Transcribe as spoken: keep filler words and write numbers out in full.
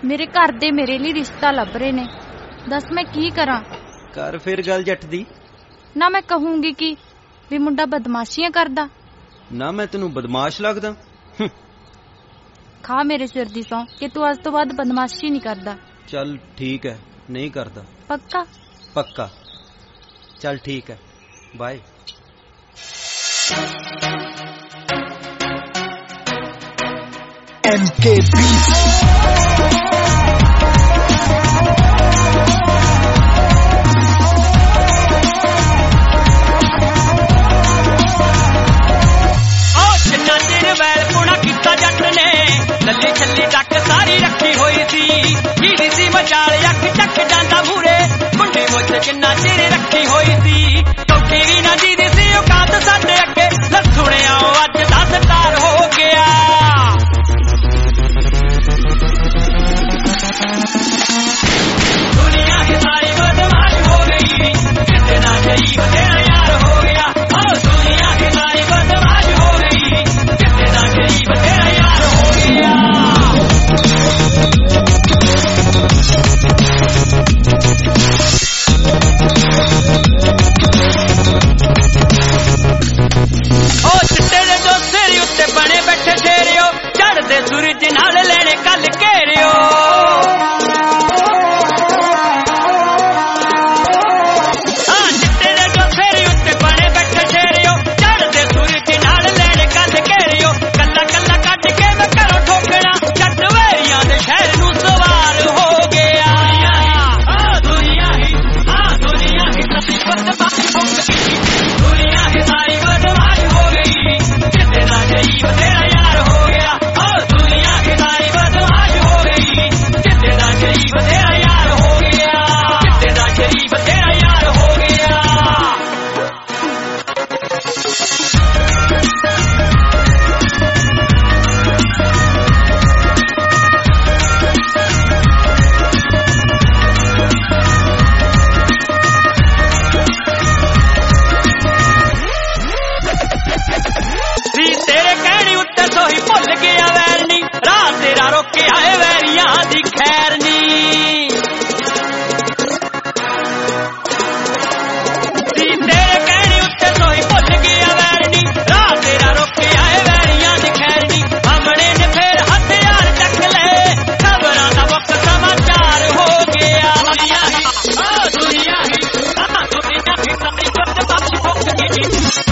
ਮੇਰੇ ਘਰ ਦੇ ਮੇਰੇ ਲਈ ਰਿਸ਼ਤਾ ਲੱਭ ਰਹੇ ਨੇ। ਦੱਸ ਮੈਂ ਕੀ ਕਰਾਂ? ਕਰ ਫਿਰ ਗੱਲ ਜੱਟ ਦੀ। ਨਾ ਮੈਂ ਕਹੂੰਗੀ ਕਿ ਵੀ ਮੁੰਡਾ ਬਦਮਾਸ਼ੀਆਂ ਕਰਦਾ। ਨਾ ਮੈਂ ਤੈਨੂੰ ਬਦਮਾਸ਼ ਲੱਗਦਾ? ਖਾ ਮੇਰੇ ਸਿਰ ਦੀ ਸੌਂ ਕਿ ਤੂੰ ਅੱਜ ਤੋਂ ਬਾਅਦ ਬਦਮਾਸ਼ੀ ਨਹੀਂ ਕਰਦਾ। ਚੱਲ ਠੀਕ ਹੈ, ਨਹੀਂ ਕਰਦਾ। ਪੱਕਾ? ਪੱਕਾ। ਚੱਲ ਠੀਕ ਹੈ, ਬਾਏ। M K Beats। ਲੱਲੀ ਛੱਲੀ ਡੱਕ ਸਾਰੀ ਰੱਖੀ ਹੋਈ ਸੀ, ਹੀੜੀ ਸੀ ਮਚਾਲ ਅੱਖ ਚੱਕ ਜਾਂਦਾ ਮੂਰੇ, ਮੁੰਡੀ ਮੁੱਛ ਕਿੰਨਾ ਚਿਰ ਰੱਖੀ ਹੋਈ ਸੀ, ਟੋਕੀ ਵੀ ਨਾ ਦੀ ਸੀ ਔਕਾਤ ਸਾਡੇ ਅੱਗੇ, ਲੱਥੁਣਿਆ ਅੱਜ ਦਾ ਸਟਾਰ ਹੋ ਗਿਆ। ਦੁਨੀਆ ਹੀ ਸਾਰੀ ਬਦਮਾਸ਼ ਹੋ ਗਈ, ਕਿਤੇ ਨਾ ਗਈ ਤੇਰਾ ਯਾਰ ਹੋ ਗਿਆ। ਓ ਦੁਨੀਆ ਹੀ ਸਾਰੀ ਬਦਮਾਸ਼ ਹੋ ਗਈ, ਕਿਤੇ ਨਾ ਗਈ ਤੇਰਾ ਯਾਰ ਹੋ ਗਿਆ। ਉਹ ਚਿੱਟੇ ਦੇ ਜੋ ਸਿਰ ਉੱਤੇ ਬਣੇ ਬੈਠੇ ਸ਼ੇਰਿਓ, ਚੜ੍ਹਦੇ ਸੂਰਜ ਨਾਲ ਲੈਣੇ ਕੱਲ ਘੇਰਿਓ। ਹਾਂ ਚਿੱਟੇ ਦੇ ਜੋ ਸਿਰ ਉੱਤੇ ਬਣੇ ਬੈਠੇ ਸ਼ੇਰਿਓ, ਚੜ੍ਹਦੇ ਸੂਰਜ ਨਾਲ ਲੈਣੇ ਕੱਲ ਘੇਰਿਓ। ਕੱਲਾ ਕੱਲਾ ਕੱਢ ਕੇ ਮੈਂ ਘਰੋਂ ਠੋਕਣਾ, ਜੱਟ ਵੈਰੀਆਂ ਦੇ ਸ਼ਹਿਰ ਨੂੰ ਸਵਾਰ ਹੋ ਗਿਆ। ਆ ਦੁਨੀਆ ਹੀ ਆ ਦੁਨੀਆ ਹੀ ਸੱਚੀ ਬਦਮਾਸ਼ ਹੋ ਗਈ, ਦੁਨੀਆ ਹੀ ਸਾਰੀ ਬਦਮਾਸ਼ ਹੋ ਗਈ, ਕਿਤੇ ਨਾ ਗਈ ਤੇਰਾ ਯਾਰ ਹੋ ਗਿਆ। ਓ ਦੁਨੀਆ ਹੀ ਸਾਰੀ ਬਦਮਾਸ਼ ਹੋ ਗਈ, ਕਿਤੇ ਨਾ ਗਈ ਤੇਰਾ ਯਾਰ ਹੋ ਗਿਆ, ਕਿਤੇ ਨਾ ਗਈ ਤੇਰਾ ਯਾਰ ਹੋ ਗਿਆ। ਵੀ ਤੇਰੇ ਕਹਿਣੀ ਉੱਤੇ ਸੋਹੀ ਭੁੱਲ ਗਿਆ ਵੈਰ ਨੀ, ਰਾਹ ਤੇਰਾ ਰੋਕਿਆ ਏ ਵੈਰੀਆਂ ਦੀ ਖੈਰ ਨੀ। ਵੀ ਤੇਰੇ ਕਹਿਣੀ ਉੱਤੇ ਸੋਹੀ ਭੁੱਲ ਗਿਆ ਵੈਰ ਨੀ, ਰਾਹ ਤੇਰਾ ਰੋਕਿਆ ਏ ਵੈਰੀਆਂ ਦੀ ਖੈਰ ਨੀ। ਸਾਹਮਣੇ ਨੇ ਫੇਰ ਹਥਿਆਰ ਚੱਕ ਲਏ, ਖਬਰਾਂ ਦਾ ਮੁੱਖ ਸਮਾਚਾਰ ਹੋ ਗਿਆ। ਦੁਨੀਆ ਹੀ ਆ ਦੁਨੀਆ ਹੀ ਆ ਦੁਨੀਆ ਹੀ ਸਾਰੀ ਬਦਮਾਸ਼ ਹੋ ਗਈ।